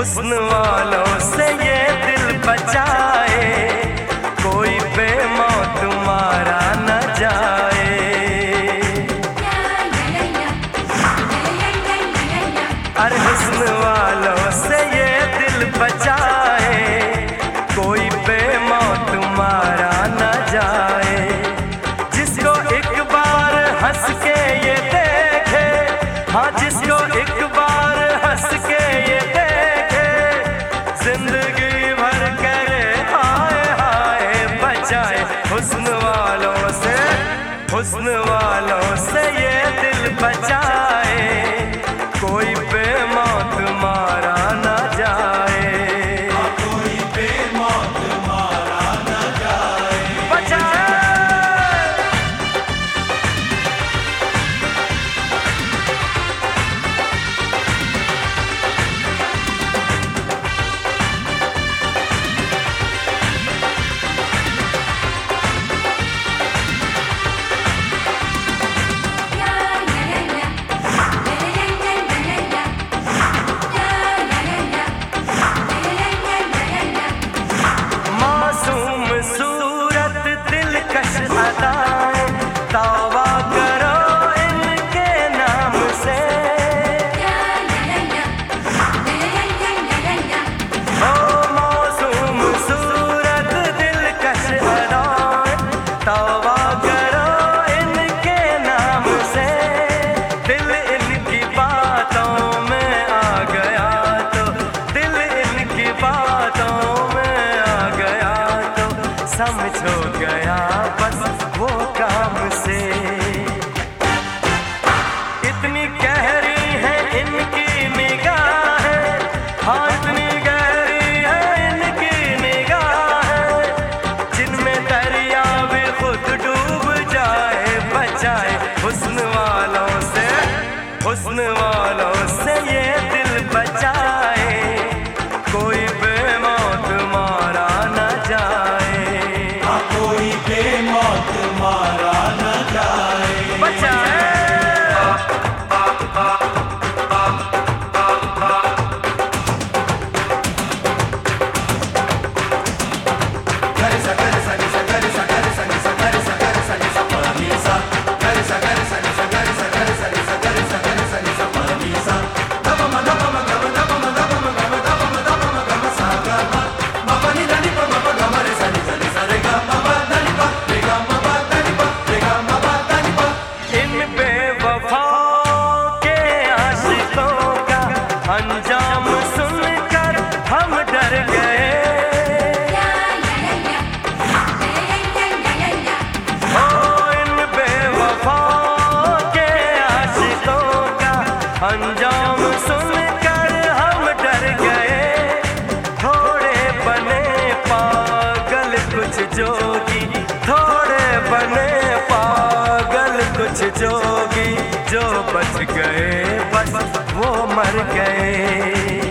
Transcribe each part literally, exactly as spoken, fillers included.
हुस्न वालों से ये दिल बचाए, कोई बेमौत मारा न जाए। अरे हुस्न वालों से ये दिल बचाए, कोई बेमौत मारा न जाए। जिसको एक बार हंस के ये देखे, हाँ जिसको एक बार हंस के ये देखे, जिंदगी भर करे हाय हाय बचाए। हुस्न वालों से, हुस्न वालों से ये दिल बचाए, कोई बेमौत मारा न जाए। कोई बेमौत मारा न जाए। बचाए। दावा करो इनके नाम से, ओ मासूम सूरत दिलकश अदाएं, दावा करो इनके नाम से। दिल इनकी बातों में आ गया तो, दिल इनकी बातों में आ गया तो, समझो गया बस वो काम से। इतनी गहरी है इनकी निगाहें, हाँ इतनी गहरी है इनकी निगाहें, जिनमें दरिया भी खुद डूब जाए। बचाए हुस्न वालों से, हुस्न वालों से ये दिल बचाए, कोई बेमौत मारा न जाए। कोई बेमौत मारा न जाए। बचाए। अंजाम सुनकर हम डर गए, ओ इन बेवफाओं के आशिकों का अंजाम सुनकर हम डर गए। थोड़े बने पागल कुछ जोगी, थोड़े बने पागल कुछ जोगी, जो बच गए बस वो मर गए।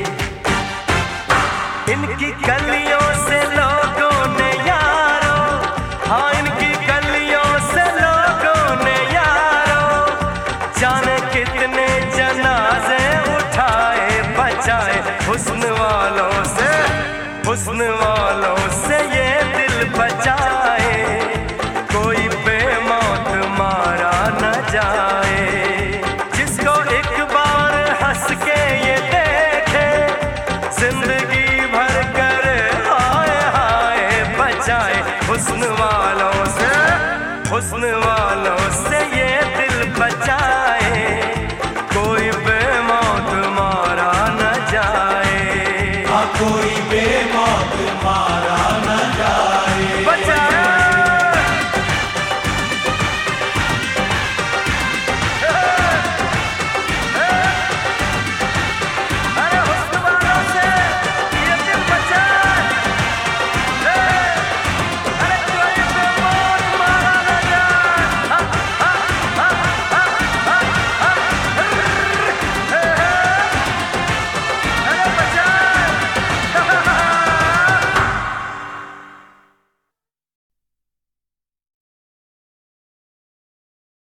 इनकी गलियों से लोगों ने यारो, हाँ इनकी गलियों से लोगों ने यारो, जाने कितने जनाजे उठाए। बचाए हुस्न वालों से, हुस्न वालों से ये दिल बचाए, कोई बेमौत मारा न जाए। जिसको एक बार हंस के ये देखे, जिंदगी भर करे हाय हाय बचाए। हुस्न वालों से, हुस्न वालों